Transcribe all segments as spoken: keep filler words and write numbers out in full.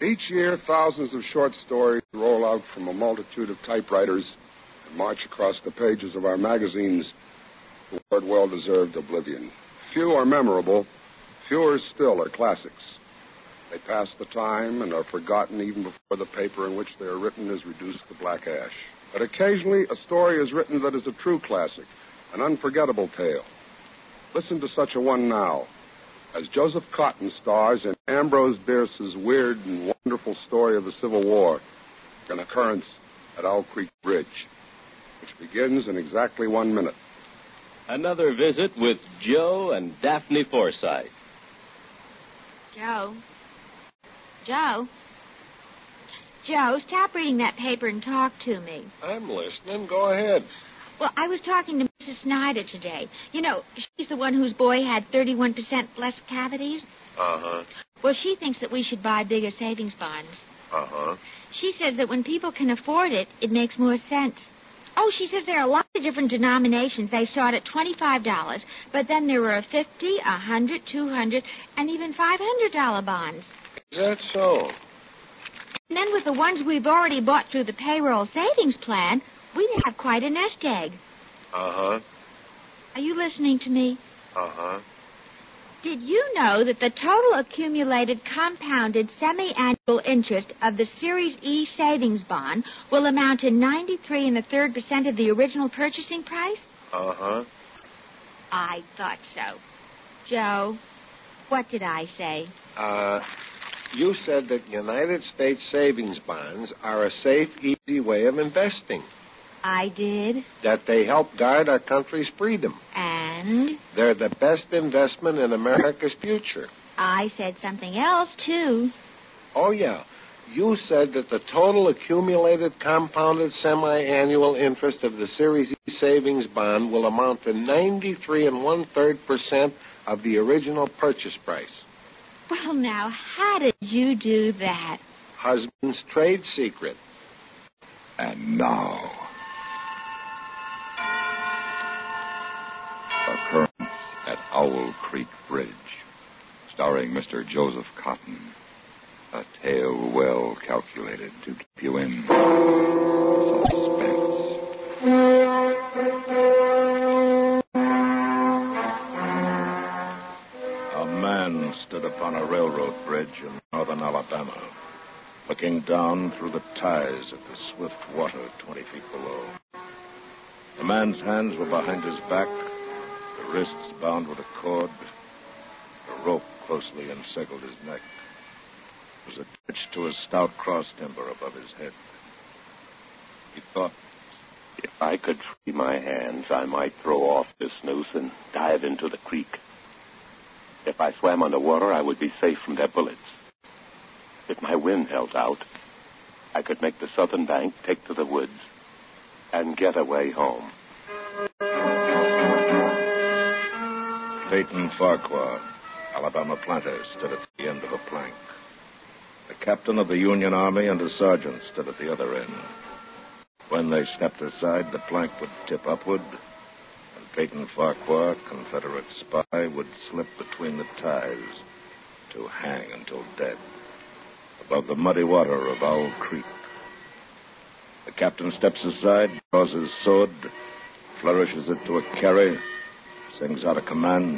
Each year, thousands of short stories roll out from a multitude of typewriters and march across the pages of our magazines toward well-deserved oblivion. Few are memorable. Fewer still are classics. They pass the time and are forgotten even before the paper in which they are written is reduced to black ash. But occasionally, a story is written that is a true classic, an unforgettable tale. Listen to such a one now, as Joseph Cotton stars in Ambrose Bierce's weird and wonderful story of the Civil War, an occurrence at Owl Creek Bridge, which begins in exactly one minute. Another visit with Joe and Daphne Forsythe. Joe? Joe? Joe, stop reading that paper and talk to me. I'm listening. Go ahead. Well, I was talking to Missus Snyder today. You know, she's the one whose boy had thirty-one percent less cavities. Uh-huh. Well, she thinks that we should buy bigger savings bonds. Uh-huh. She says that when people can afford it, it makes more sense. Oh, she says there are lots of different denominations. They start at twenty-five dollars, but then there are fifty dollars, one hundred dollars, two hundred dollars, and even five hundred dollars bonds. Is that so? And then with the ones we've already bought through the payroll savings plan, we'd have quite a nest egg. Uh-huh. Are you listening to me? Uh-huh. Did you know that the total accumulated compounded semi-annual interest of the Series E savings bond will amount to ninety-three and a third percent of the original purchasing price? Uh-huh. I thought so. Joe, what did I say? Uh, you said that United States savings bonds are a safe, easy way of investing. I did. That they help guard our country's freedom. And? They're the best investment in America's future. I said something else, too. Oh, yeah. You said that the total accumulated compounded semi-annual interest of the Series E savings bond will amount to ninety-three and one-third percent of the original purchase price. Well, now, how did you do that? Husband's trade secret. And now, Occurrence at Owl Creek Bridge, starring Mister Joseph Cotton. A tale well calculated to keep you in suspense. A man stood upon a railroad bridge in northern Alabama, looking down through the ties at the swift water twenty feet below. The man's hands were behind his back, the wrists bound with a cord. A rope closely encircled his neck. There was attached to a stout cross timber above his head. He thought, if I could free my hands, I might throw off this noose and dive into the creek. If I swam underwater, I would be safe from their bullets. If my wind held out, I could make the southern bank, take to the woods, and get away home. Peyton Farquhar, Alabama planter, stood at the end of a plank. The captain of the Union Army and a sergeant stood at the other end. When they stepped aside, the plank would tip upward, and Peyton Farquhar, Confederate spy, would slip between the ties to hang until dead above the muddy water of Owl Creek. The captain steps aside, draws his sword, flourishes it to a carry, sings out a command.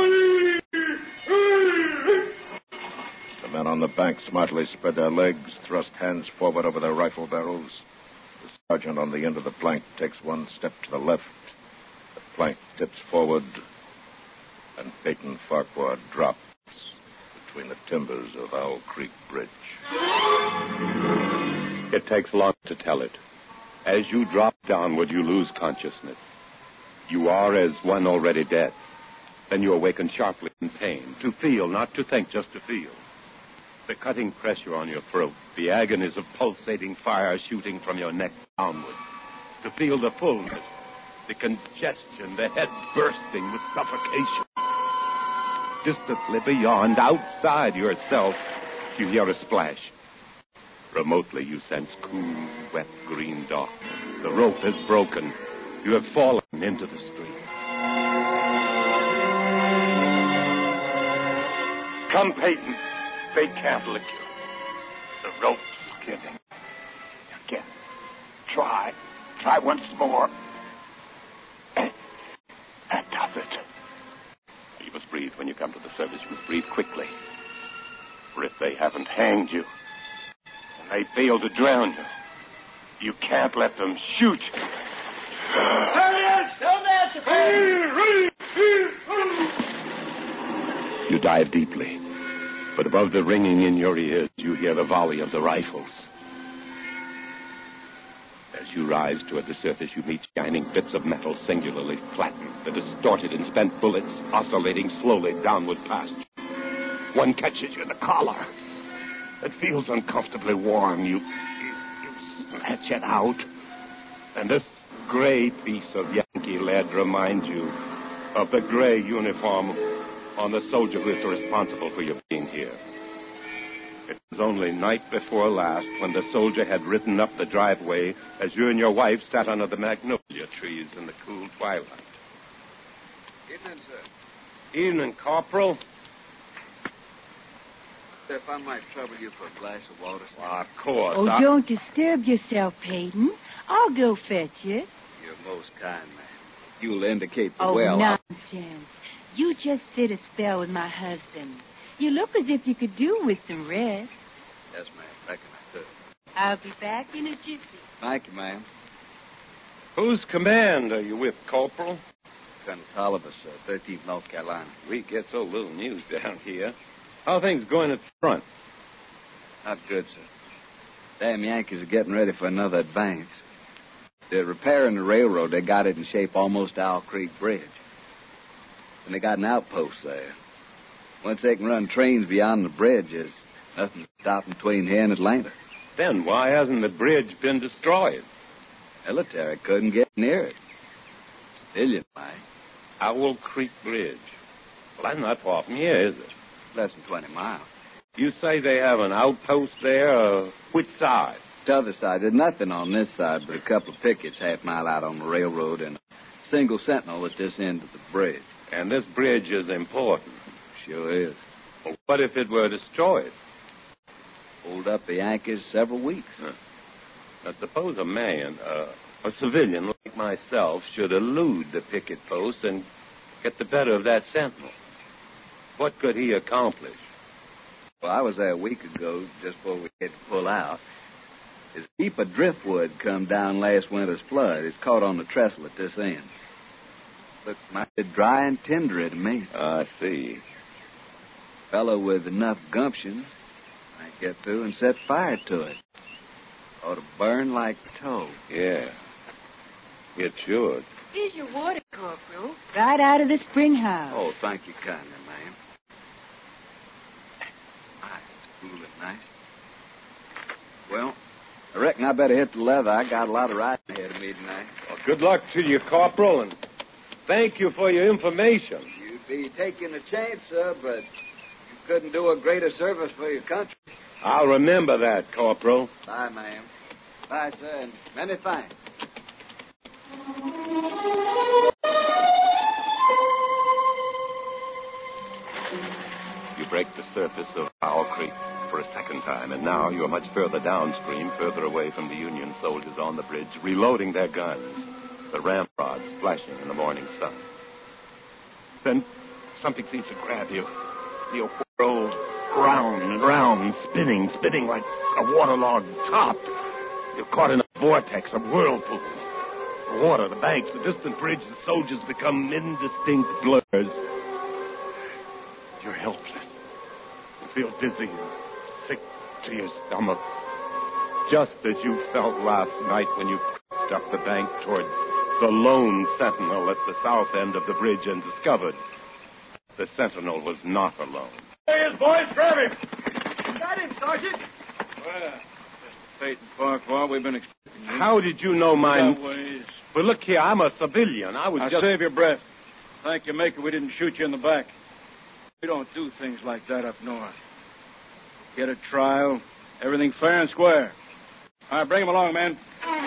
The men on the bank smartly spread their legs, thrust hands forward over their rifle barrels. The sergeant on the end of the plank takes one step to the left. The plank tips forward, and Peyton Farquhar drops between the timbers of Owl Creek Bridge. It takes long to tell it. As you drop downward, you lose consciousness. You are as one already dead. Then you awaken sharply in pain. To feel, not to think, just to feel. The cutting pressure on your throat, the agonies of pulsating fire shooting from your neck downward. To feel the fullness, the congestion, the head bursting with suffocation. Distantly beyond, outside yourself, you hear a splash. Remotely, you sense cool, wet, green darkness. The rope has broken. You have fallen into the stream. Come, Peyton. They can't lick you. rope's giving. Again. Try. Try once more. That does it. You must breathe when you come to the surface. You must breathe quickly. For if they haven't hanged you, and they fail to drown you, you can't let them shoot. You dive deeply, but above the ringing in your ears, you hear the volley of the rifles. As you rise toward the surface, you meet shining bits of metal singularly flattened, the distorted and spent bullets oscillating slowly downward past you. One catches you in the collar. It feels uncomfortably warm. You, you, you snatch it out. And this gray piece of Yankee lead reminds you of the gray uniform on the soldier who is responsible for your being here. It was only night before last when the soldier had ridden up the driveway as you and your wife sat under the magnolia trees in the cool twilight. Evening, sir. Evening, Corporal. If I might trouble you for a glass of water, sir. Well, of course. Oh, I... don't disturb yourself, Peyton. I'll go fetch it. You're most kind, ma'am. You'll indicate the oh, well. nonsense. You just sit a spell with my husband. You look as if you could do with some rest. Yes, ma'am. Reckon I could. I'll be back in a jiffy. Thank you, ma'am. Whose command are you with, Corporal? Colonel Tolliver, sir, thirteenth North Carolina. We get so little news down here. How are things going at the front? Not good, sir. Damn Yankees are getting ready for another advance. They're repairing the railroad. They got it in shape almost to Owl Creek Bridge. And they got an outpost there. Once they can run trains beyond the bridge, there's nothing stopping between here and Atlanta. Then why hasn't the bridge been destroyed? Military couldn't get near it. Civilian might. Owl Creek Bridge. Well, that's not far from here, is it? Less than twenty miles. You say they have an outpost there? Uh, which side? The other side. There's nothing on this side but a couple of pickets half mile out on the railroad and a single sentinel at this end of the bridge. And this bridge is important. Sure is. Well, what if it were destroyed? Hold up the Yankees several weeks. Huh. Now, suppose a man, uh, a civilian like myself, should elude the picket post and get the better of that sentinel. What could he accomplish? Well, I was there a week ago, just before we had to pull out. There's a heap of driftwood come down last winter's flood. It's caught on the trestle at this end. Looks mighty dry and tendery to me. I see. Fellow with enough gumption might get through and set fire to it. Ought to burn like tow. Yeah, it should. Here's your water, Corporal. Right out of the spring house. Oh, thank you kindly, ma'am. Ah, it's cool and nice. Well, I reckon I better hit the leather. I got a lot of riding ahead of me tonight. Well, good luck to you, Corporal, and thank you for your information. You'd be taking a chance, sir, but you couldn't do a greater service for your country. I'll remember that, Corporal. Bye, ma'am. Bye, sir, and many thanks. You break the surface of Owl Creek for a second time, and now you're much further downstream, further away from the Union soldiers on the bridge, reloading their guns, the ramrods flashing in the morning sun. Then something seems to grab you. You whirl round and round, spinning, spinning like a waterlogged top. You're caught in a vortex, a whirlpool. The water, the banks, the distant bridge, the soldiers become indistinct blurs. You're helpless. You feel dizzy and sick to your stomach. Just as you felt last night when you crept up the bank toward the lone sentinel at the south end of the bridge and discovered the sentinel was not alone. There he is, boys. Grab him. Got him, Sergeant. Well, Mister Peyton Farquhar, we've been expecting you. How did you know mine? Ways. Well, look here, I'm a civilian. I was now just... save your breath. Thank your maker we didn't shoot you in the back. We don't do things like that up north. Get a trial, everything fair and square. All right, bring him along, man.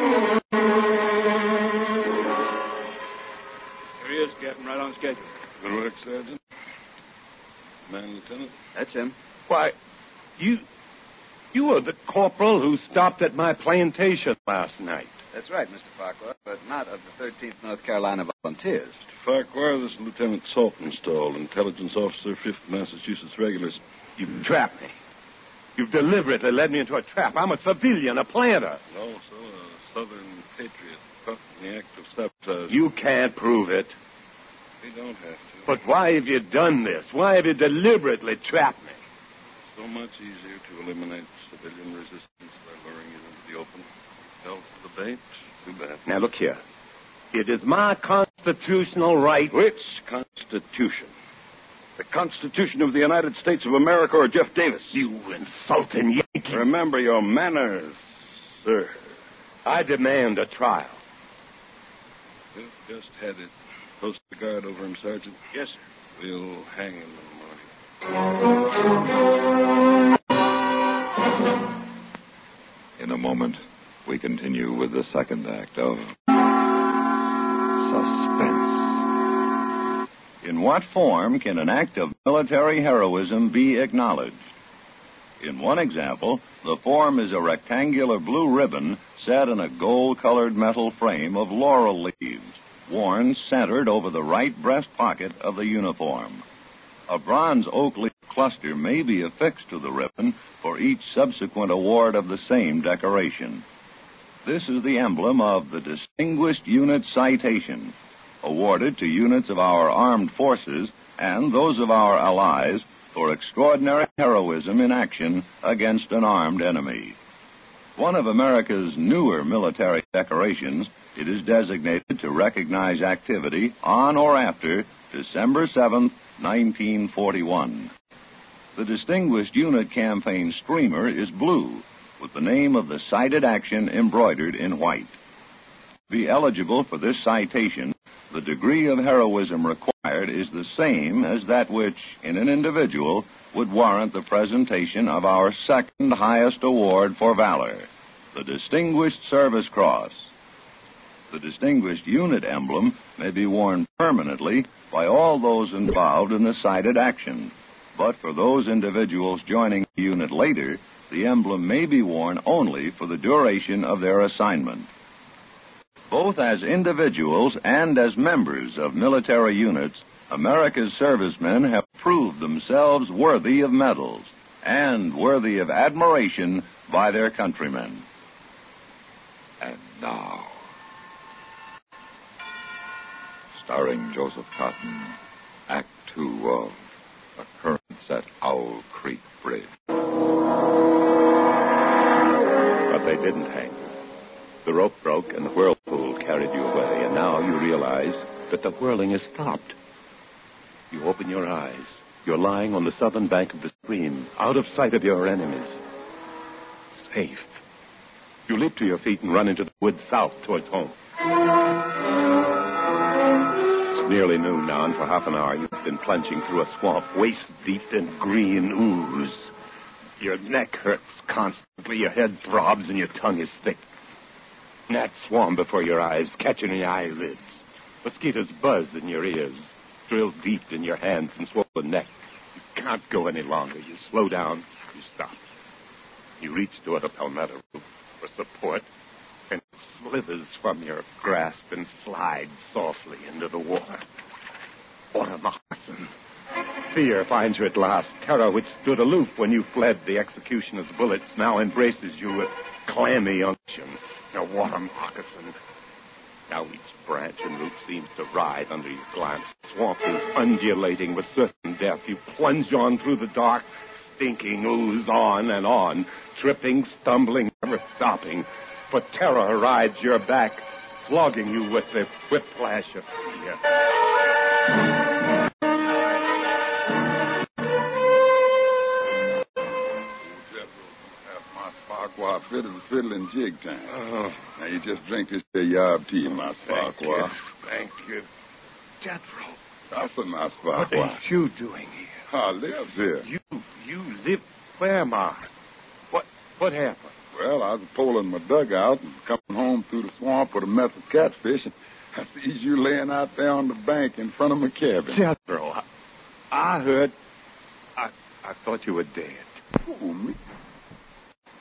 Here he is, Captain, right on schedule. Good work, Sergeant. Man, Lieutenant. That's him. Why, you... You were the corporal who stopped at my plantation last night. That's right, Mister Farquhar, but not of the thirteenth North Carolina Volunteers. Farquhar, this is Lieutenant Saltonstall, intelligence officer, fifth Massachusetts Regulars. You've trapped me. You've deliberately led me into a trap. I'm a civilian, a planter. Also a Southern patriot caught in the act of sabotage. You can't prove it. We don't have to. But why have you done this? Why have you deliberately trapped me? So much easier to eliminate civilian resistance by luring it into the open. Fell for the bait. Too bad. Now, look here. It is my constitutional right. Which Constitution? The Constitution of the United States of America or Jeff Davis? You insulting Yankee. Remember your manners, sir. I demand a trial. You've just had it. Post the guard over him, Sergeant. Yes, sir. We'll hang him in the morning. In a moment, we continue with the second act of Suspense. In what form can an act of military heroism be acknowledged? In one example, the form is a rectangular blue ribbon set in a gold-colored metal frame of laurel leaves, worn centered over the right breast pocket of the uniform. A bronze oak leaf cluster may be affixed to the ribbon for each subsequent award of the same decoration. This is the emblem of the Distinguished Unit Citation, awarded to units of our armed forces and those of our allies for extraordinary heroism in action against an armed enemy. One of America's newer military decorations, it is designated to recognize activity on or after December seventh, nineteen forty-one. The Distinguished Unit Campaign streamer is blue, with the name of the cited action embroidered in white. To be eligible for this citation, the degree of heroism required is the same as that which, in an individual, would warrant the presentation of our second highest award for valor, the Distinguished Service Cross. The Distinguished Unit emblem may be worn permanently by all those involved in the cited action, but for those individuals joining the unit later, the emblem may be worn only for the duration of their assignment. Both as individuals and as members of military units, America's servicemen have proved themselves worthy of medals and worthy of admiration by their countrymen. And now, starring Joseph Cotton, Act Two of Occurrence at Owl Creek Bridge. But they didn't hang you. The rope broke and the whirlpool carried you away, and now you realize that the whirling has stopped. You open your eyes. You're lying on the southern bank of the stream, out of sight of your enemies. Safe. You leap to your feet and run into the woods south towards home. It's nearly noon now, and for half an hour you've been plunging through a swamp waist deep in green ooze. Your neck hurts constantly, your head throbs, and your tongue is thick. Gnats swarm before your eyes, catching the eyelids. Mosquitoes buzz in your ears, drill deep in your hands and swollen neck. You can't go any longer. You slow down, you stop. You reach toward a palmetto root for support, and it slithers from your grasp and slides softly into the water. What a moccasin. Fear finds you at last. Terror, which stood aloof when you fled the executioner's bullets, now embraces you with clammy unction. Now, what a moccasin. Now each branch and root seems to writhe under your glance. The swamp is undulating with certain death. You plunge on through the dark, stinking ooze, on and on, tripping, stumbling, never stopping. For terror rides your back, flogging you with the whiplash of fear. Farquhar, fiddle, fiddle, and jig time. Oh. Now, you just drink this there yob tea, Master Farquhar. Thank you. Jethro. That's a nice Farquhar. What are you doing here? I live here. You, you live where, Ma? What, what happened? Well, I was pulling my dugout and coming home through the swamp with a mess of catfish, and I sees you laying out there on the bank in front of my cabin. Jethro, I, I heard... I, I thought you were dead. Oh, me?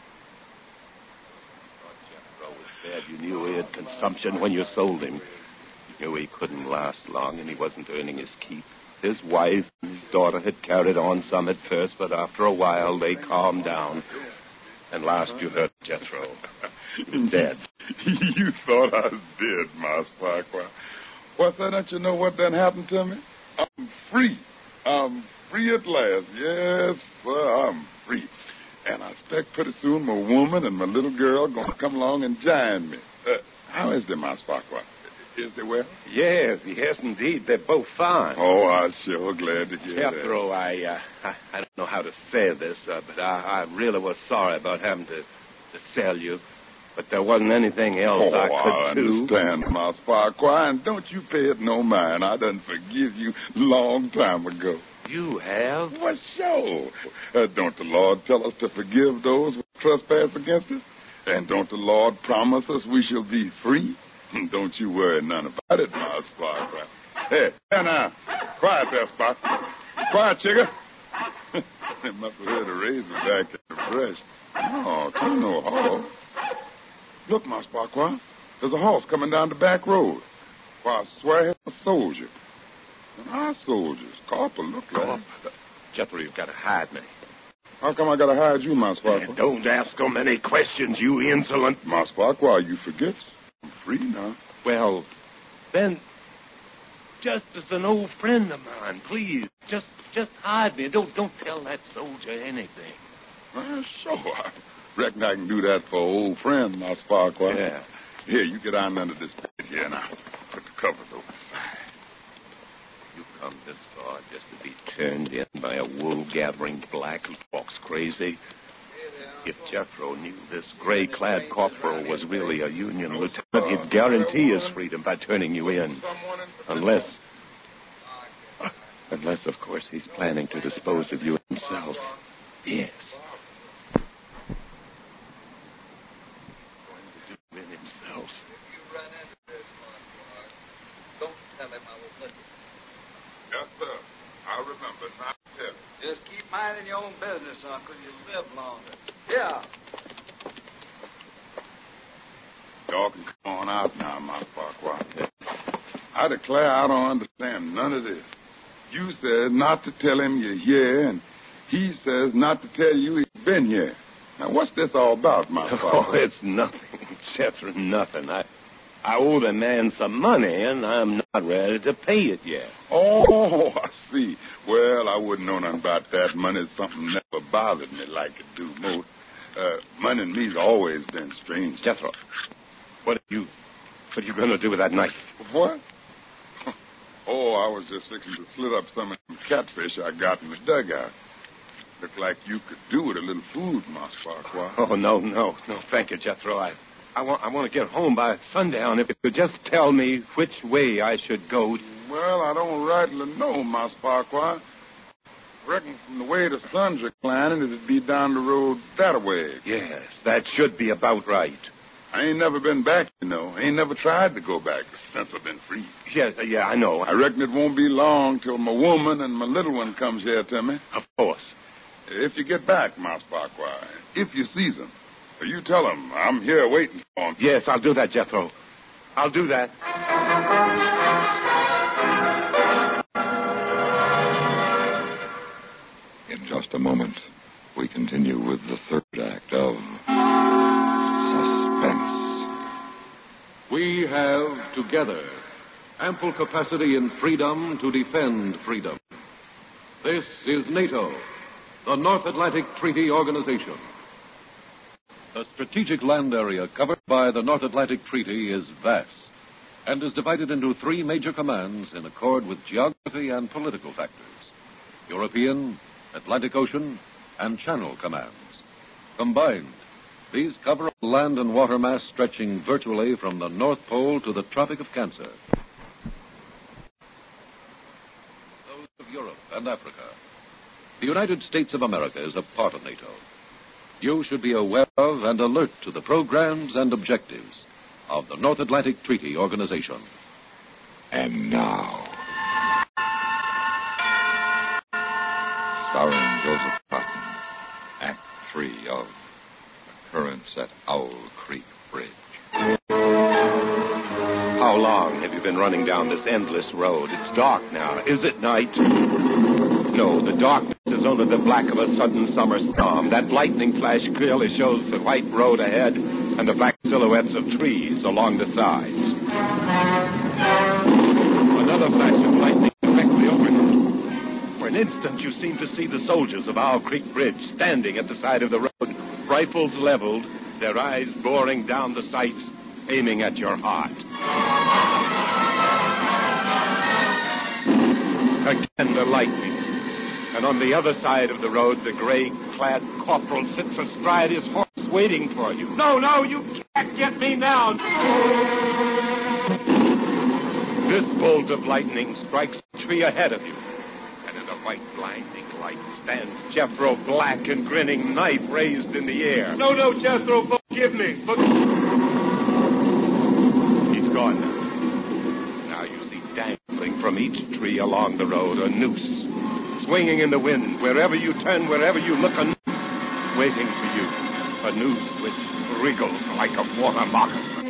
bad you knew he had consumption when you sold him. You knew he couldn't last long, and he wasn't earning his keep. His wife and his daughter had carried on some at first, but after a while they calmed down. And last you heard Jethro. He was dead. You thought I was dead, Mas Farquhar. What's that? Don't you know what done happened to me? I'm free. I'm free at last. Yes, sir, I'm free. And I expect pretty soon my woman and my little girl going to come along and join me. Uh, how is the Mas Farquhar? Is they well? Yes, yes, indeed. They're both fine. Oh, I'm sure glad to hear Jethro, that. I, uh, I, I don't know how to say this, uh, but I, I really was sorry about having to, to sell you. But there wasn't anything else oh, I could I do. understand, Mas Farquhar, and don't you pay it no mind. I done forgive you long time ago. You have? Well, sure. Uh, don't the Lord tell us to forgive those who trespass against us? And don't the Lord promise us we shall be free? Don't you worry none about it, Mas Farquhar. Hey, there now. Quiet there, Spot. Quiet, Chigger. They must have heard a razor back in the brush. No, come no horse. Look, Mas Farquhar. There's a horse coming down the back road. Why, I swear he's a soldier. And our soldiers. Corporal, look like him. Jethro, you've got to hide me. How come I got to hide you, Mas Farquhar? And don't ask so many questions, you insolent. Mas Farquhar, you forget. I'm free now. Well, then, just as an old friend of mine, please, just just hide me. Don't don't tell that soldier anything. Well, sure. I reckon I can do that for an old friend, Mas Farquhar. Yeah. Here, you get on under this bed here, and I'll put the covers over. You come this far just to be turned in by a wool-gathering black who talks crazy. If Jethro knew this gray-clad corporal was really a Union lieutenant, he'd guarantee his freedom by turning you in. Unless... Unless, of course, he's planning to dispose of you himself. Yes. Going to do it himself. Don't tell him I will listen. Yes, sir. I remember. Not tell. Just keep minding your own business, Uncle. You'll live longer. Yeah. Y'all can come on out now, Mas Farquhar. I declare I don't understand none of this. You said not to tell him you're here, and he says not to tell you he's been here. Now, what's this all about, Mas Farquhar? Oh, it's nothing, Jethro, nothing. I, I owe the man some money, and I'm not ready to pay it yet. Oh, I see. Well, I wouldn't know nothing about that. Money's something never bothered me like it do most. Uh, money and me's always been strange. Jethro, what are you, what are you going to do with that knife? What? Oh, I was just fixing to slit up some of them catfish I got in the dugout. Looked like you could do with a little food, Mas Farquhar. Oh, no, no, no, thank you, Jethro. I, I want, I want to get home by sundown. If you could just tell me which way I should go. Well, I don't rightly know, Mas Farquhar. Reckon from the way the sun's reclining, it'd be down the road that way. Yes, that should be about right. I ain't never been back, you know. I ain't never tried to go back since I've been free. Yes, yeah, I know. I reckon it won't be long till my woman and my little one comes here to me. Of course. If you get back, Mas Farquhar, if you sees them, you tell them I'm here waiting for them. Yes, I'll do that, Jethro. I'll do that. In just a moment, we continue with the third act of Suspense. We have, together, ample capacity and freedom to defend freedom. This is NATO, the North Atlantic Treaty Organization. The strategic land area covered by the North Atlantic Treaty is vast and is divided into three major commands in accord with geography and political factors: European, Atlantic Ocean, and Channel Commands. Combined, these cover a land and water mass stretching virtually from the North Pole to the Tropic of Cancer. Those of Europe and Africa. The United States of America is a part of NATO. You should be aware of and alert to the programs and objectives of the North Atlantic Treaty Organization. And now, starring Joseph Cotton, Act Three of Occurrence at Owl Creek Bridge. How long have you been running down this endless road? It's dark now. Is it night? No, the darkness is only the black of a sudden summer storm. That lightning flash clearly shows the white road ahead and the black silhouettes of trees along the sides. Another flash of lightning directly overhead. For an instant, you seem to see the soldiers of Owl Creek Bridge standing at the side of the road, rifles leveled, their eyes boring down the sights, aiming at your heart. Again, the lightning. And on the other side of the road, the gray-clad corporal sits astride his horse, waiting for you. No, no, you can't get me now. This bolt of lightning strikes a tree ahead of you. And in the white, blinding light stands Jethro, black and grinning, knife raised in the air. No, no, Jethro, forgive me. But... He's gone now. Now you see dangling from each tree along the road a noose. Swinging in the wind, wherever you turn, wherever you look, a noose waiting for you. A noose which wriggles like a water moccasin.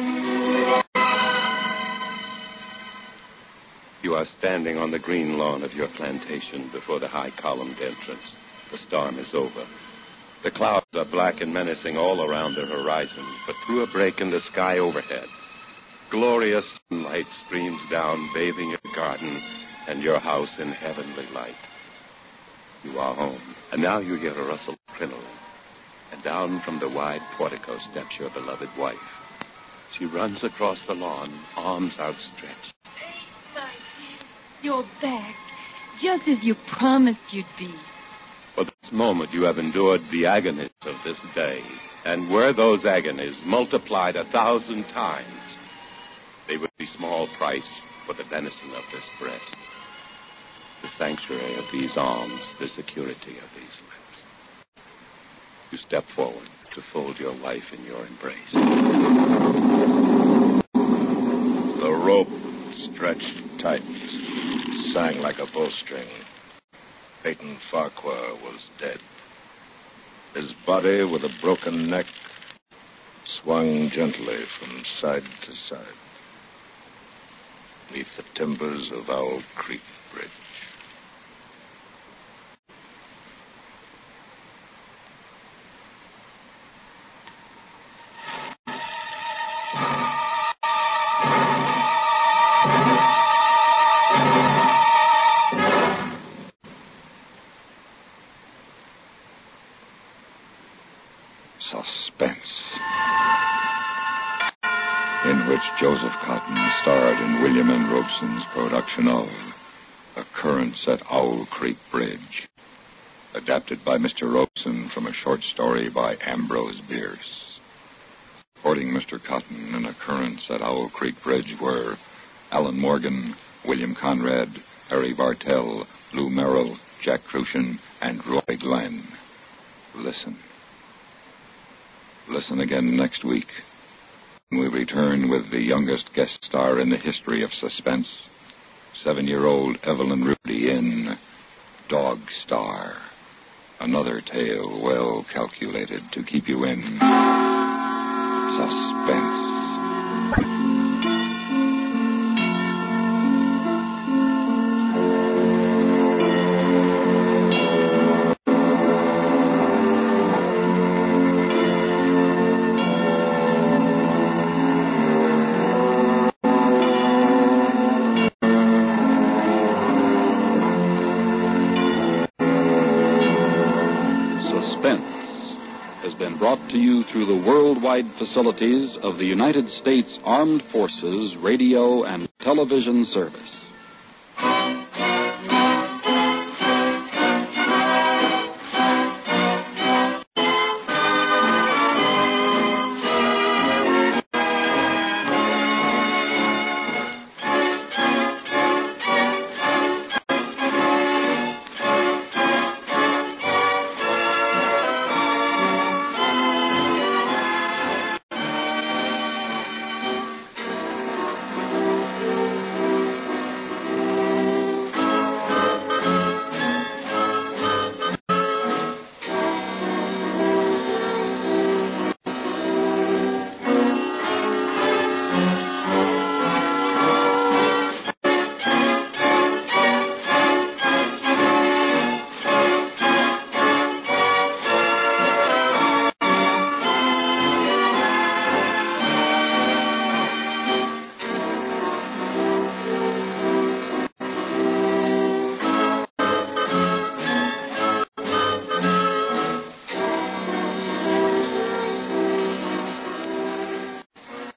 You are standing on the green lawn of your plantation before the high-columned entrance. The storm is over. The clouds are black and menacing all around the horizon, but through a break in the sky overhead, glorious sunlight streams down, bathing your garden and your house in heavenly light. You are home, and now you hear a rustle of crinoline, and down from the wide portico steps your beloved wife. She runs across the lawn, arms outstretched. My dear, you're back, just as you promised you'd be. For this moment you have endured the agonies of this day, and were those agonies multiplied a thousand times, they would be small price for the venison of this breast, the sanctuary of these arms, the security of these lips. You step forward to fold your wife in your embrace. The rope stretched tight, sang like a bowstring. Peyton Farquhar was dead. His body, with a broken neck, swung gently from side to side beneath the timbers of Owl Creek Bridge. Suspense, in which Joseph Cotton starred in William N. Robeson's production of Occurrence at Owl Creek Bridge, adapted by Mister Robeson from a short story by Ambrose Bierce. Supporting Mister Cotton in Occurrence at Owl Creek Bridge were Alan Morgan, William Conrad, Harry Bartell, Lou Merrill, Jack Crucian, and Roy Glenn. Listen. Listen again next week when we return with the youngest guest star in the history of suspense, seven-year-old Evelyn Rudy in Dog Star, another tale well calculated to keep you in suspense. Brought to you through the worldwide facilities of the United States Armed Forces Radio and Television Service.